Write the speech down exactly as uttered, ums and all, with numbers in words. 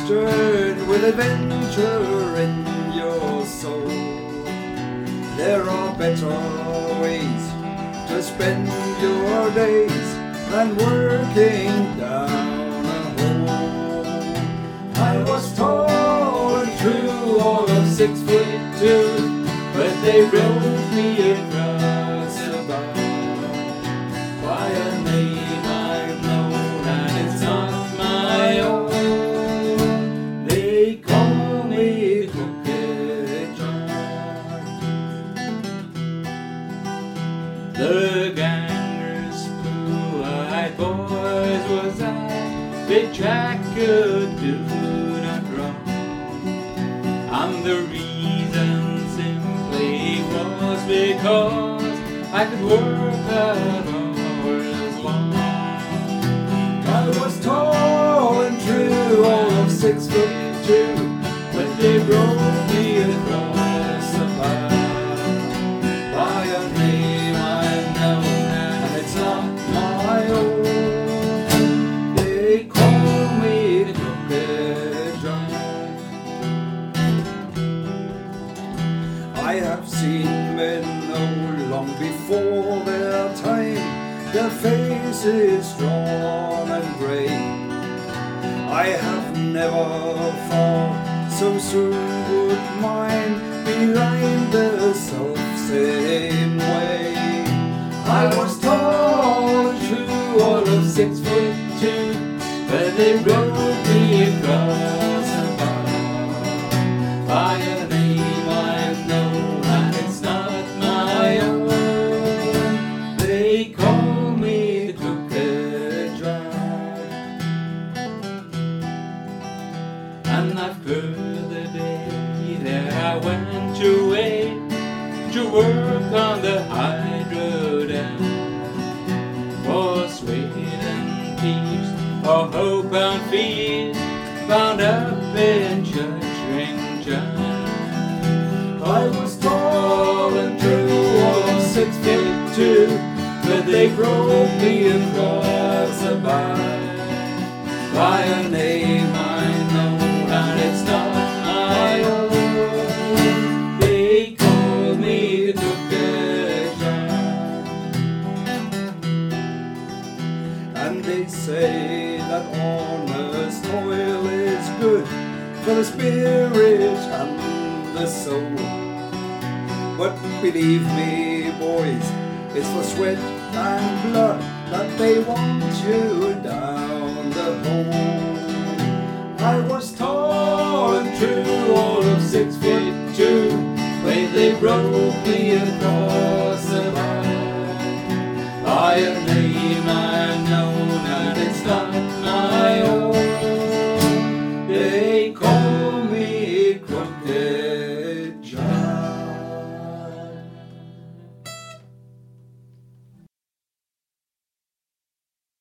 stirred with adventure in your soul. There are better ways to spend your days than working down a hole. I was tall and true, all of six foot two, but they wrote me across the bow by a name I've known and it's not my own. They call me Crooked John. The gangers, blue-eyed boys was I, Big Jack could do not wrong. And the reason simply was because I could work at hours long. I was tall and true, all of six foot two, but they wrote me across the path by a name I've known and it's not my own. They call me the Crooked John. I have seen men old long before their time, their faces drawn and grey. I have never thought so soon would mine be lined the self-same way. I was tall and true, all of six foot two, but they wrote me across the bow by a name I've known and it's not my own. They call me the Crooked John. And I've heard the day that I went away to work on the hydro dam for Sweden thieves or hope and fears bound up in Churchrington. I was tall and true, all of six foot two, but they broke me across the bar by a name I know and it's not my own. They call me the Crooked John. And they say that honest toil is good for the spirit and the soul. But believe me, boys, it's for sweat and blood that they want you down the hole.